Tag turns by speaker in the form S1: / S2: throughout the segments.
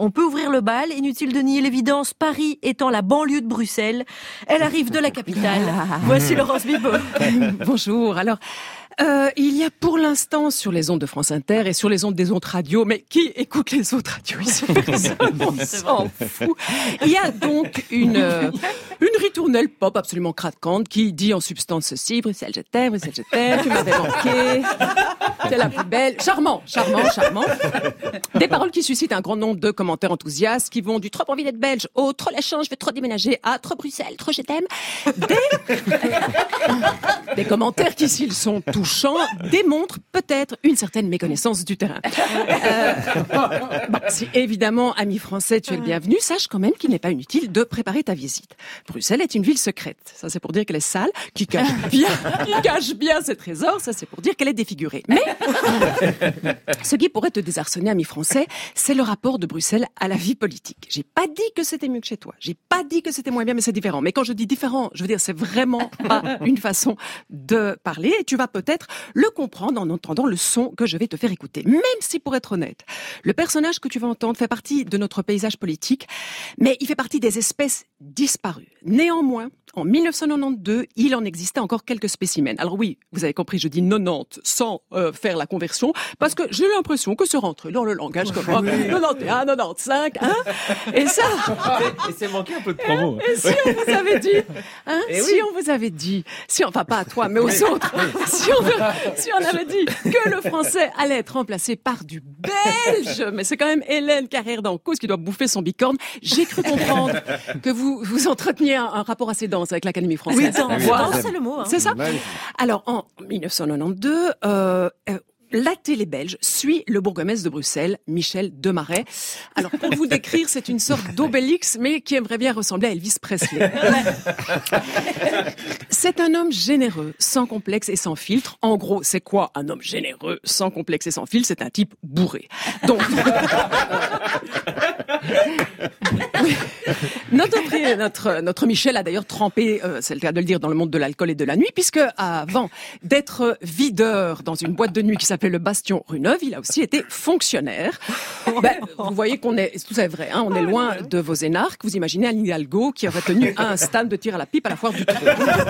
S1: On peut ouvrir le bal, inutile de nier l'évidence, Paris étant la banlieue de Bruxelles. Elle arrive de la capitale. Voici Laurence Bibot.
S2: Bonjour. Alors, il y a pour l'instant sur les ondes de France Inter et sur les ondes des autres radios, mais qui écoute les autres radios ici? On s'en fout. Il y a donc une ritournelle pop absolument craquante qui dit en substance ceci: Bruxelles je t'aime, tu m'avais manqué, t'es la plus belle. Charmant. Des paroles qui suscitent un grand nombre de commentaires enthousiastes qui vont du trop envie d'être belge au trop la change, je vais trop déménager à trop Bruxelles, trop je t'aime. Des commentaires qui, s'ils sont touchants, démontrent peut-être une certaine méconnaissance du terrain. Bon, si évidemment, ami français, tu es le bienvenu, sache quand même qu'il n'est pas inutile de préparer ta visite. Bruxelles est une ville secrète. Ça, c'est pour dire qu'elle est sale, qui cache bien ses trésors. Ça, c'est pour dire qu'elle est défigurée. Mais ce qui pourrait te désarçonner, ami français, c'est le rapport de Bruxelles à la vie politique. J'ai pas dit que c'était mieux que chez toi. J'ai pas dit que c'était moins bien, mais c'est différent. Mais quand je dis différent, je veux dire, c'est vraiment pas une façon de parler. Et tu vas peut-être le comprendre en entendant le son que je vais te faire écouter. Même si, pour être honnête, le personnage que tu vas entendre fait partie de notre paysage politique, mais il fait partie des espèces disparues. Néanmoins, en 1992, il en existait encore quelques spécimens. Alors oui, vous avez compris, je dis 90 sans faire la conversion, parce que j'ai l'impression que c'est rentré dans le langage comme 91, 95, hein. Et ça...
S3: Et c'est manqué un peu de promo.
S2: Et si on vous avait dit, hein, on vous avait dit, enfin pas à toi, mais aux autres, si on avait dit que le français allait être remplacé par du belge, mais c'est quand même Hélène Carrère-Dancause qui doit bouffer son bicorne, j'ai cru comprendre que vous entreteniez un rapport assez dense avec l'Académie française.
S1: Oui, dense, c'est le mot. Hein.
S2: C'est ça. Alors, en 1992, la télé belge suit le bourgmestre de Bruxelles, Michel Demaret. Alors, pour vous décrire, c'est une sorte d'Obélix, mais qui aimerait bien ressembler à Elvis Presley. C'est un homme généreux, sans complexe et sans filtre. En gros, c'est quoi un homme généreux, sans complexe et sans filtre? C'est un type bourré. Donc, notre Michel a d'ailleurs trempé, c'est le cas de le dire, dans le monde de l'alcool et de la nuit, puisque avant d'être videur dans une boîte de nuit qui s'appelait le Bastion rue Neuve, il a aussi été fonctionnaire. Vous voyez qu'on est, tout c'est vrai, hein, on est loin de vos énarques. Vous imaginez un Hidalgo qui aurait tenu un stand de tir à la pipe à la foire du Trône.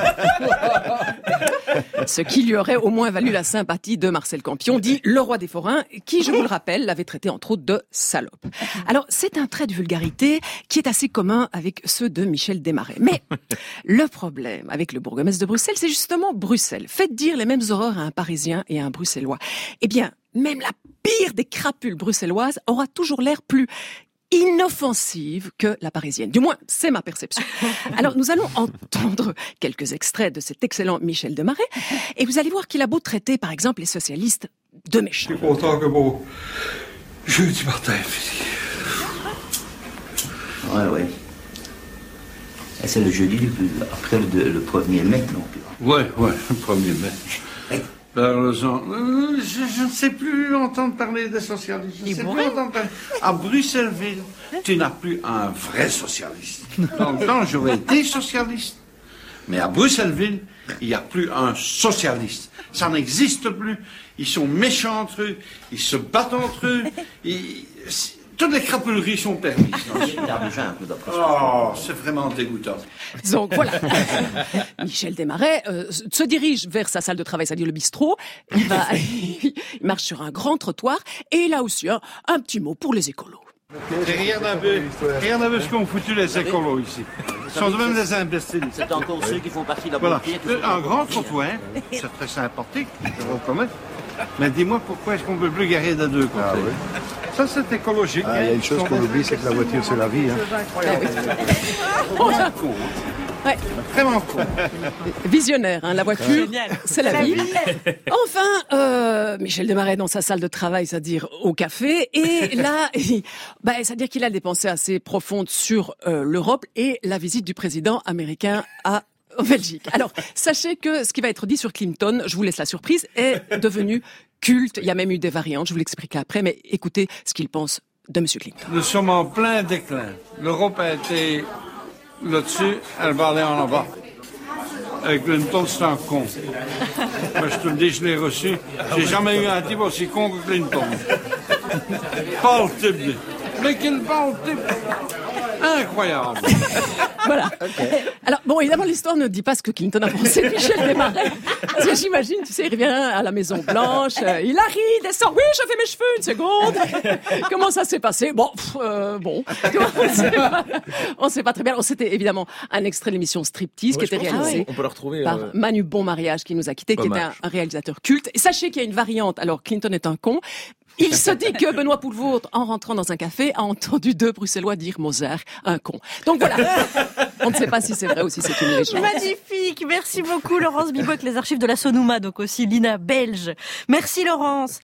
S2: Ce qui lui aurait au moins valu la sympathie de Marcel Campion, dit le roi des forains, qui, je vous le rappelle, l'avait traité entre autres de salope. Alors, c'est un trait de vulgarité qui est assez commun avec ceux de Michel Demaret. Mais le problème avec le bourgmestre de Bruxelles, c'est justement Bruxelles. Faites dire les mêmes horreurs à un Parisien et à un Bruxellois. Eh bien, même la pire des crapules bruxelloises aura toujours l'air plus inoffensive que la parisienne. Du moins, c'est ma perception. Alors, nous allons entendre quelques extraits de cet excellent Michel Demaret, et vous allez voir qu'il a beau traiter, par exemple, les socialistes de méchants.
S4: Je suis content que mon jeudi matin
S5: Ouais. Et c'est le jeudi après le 1er mai, donc.
S4: Ouais, le 1er mai. Je ne sais plus entendre parler des socialistes. Je ne sais plus entendre parler. À Bruxelles-Ville, tu n'as plus un vrai socialiste. Dans le temps, j'aurais été socialiste. Mais à Bruxelles-Ville, il n'y a plus un socialiste. Ça n'existe plus. Ils sont méchants entre eux. Ils se battent entre eux. Toutes les crapuleries sont permises. Oh, c'est vraiment dégoûtant.
S2: Donc voilà, Michel Demaret se dirige vers sa salle de travail, c'est-à-dire le bistrot. Il marche sur un grand trottoir et il a aussi un petit mot pour les écolos.
S4: Rien à ver ce qu'ont foutu les écolos ici. Ce sont même des imbéciles.
S5: C'est encore ceux qui font partie de la
S4: Voilà.
S5: politique.
S4: Un grand trottoir, c'est très sympathique, je vous promets. Mais dis-moi pourquoi est-ce qu'on ne peut plus garer de deux côtés?
S6: Oui.
S4: Ça, c'est écologique.
S6: Il y a une chose qu'on oublie, c'est que la voiture, c'est la vie.
S4: Vraiment con.
S2: Ouais.
S4: Vraiment con.
S2: Visionnaire, hein, la voiture, c'est la vie. Enfin, Michel Demaret dans sa salle de travail, c'est-à-dire au café, et là, c'est-à-dire qu'il a des pensées assez profondes sur l'Europe et la visite du président américain en Belgique. Alors, sachez que ce qui va être dit sur Clinton, je vous laisse la surprise, est devenu culte. Il y a même eu des variantes, je vous l'expliquerai après, mais écoutez ce qu'il pense de M. Clinton.
S4: Nous sommes en plein déclin. L'Europe a été là-dessus, elle va aller en bas. Avec Clinton, c'est un con. Moi, je te le dis, je l'ai reçu. J'ai jamais eu un type aussi con que Clinton. Pas le type. Mais quelle bonté! Incroyable!
S2: Voilà. Alors, bon, évidemment, l'histoire ne dit pas ce que Clinton a pensé de Michel Desmarais. Parce que j'imagine, tu sais, il revient à la Maison Blanche, il arrive, descend, oui, je fais mes cheveux, une seconde. Comment ça s'est passé? Bon, on sait pas très bien. C'était évidemment un extrait de l'émission Striptease qui était réalisé
S3: On peut le retrouver
S2: par Manu Bon Mariage qui nous a quittés, qui était un réalisateur culte. Et sachez qu'il y a une variante. Alors, Clinton est un con. Il se dit que Benoît Poelvoorde, en rentrant dans un café, a entendu 2 Bruxellois dire Mozart, un con. Donc voilà. On ne sait pas si c'est vrai ou si c'est une légende.
S1: Magnifique. Merci beaucoup, Laurence Bibot, les archives de la Sonuma, donc aussi l'INA belge. Merci, Laurence.